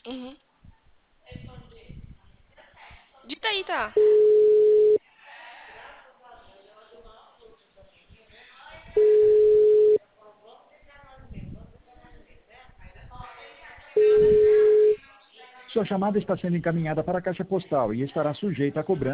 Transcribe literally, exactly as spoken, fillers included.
Uhum. Dita aí, tá? Sua chamada está sendo encaminhada para a caixa postal e estará sujeita a cobrança.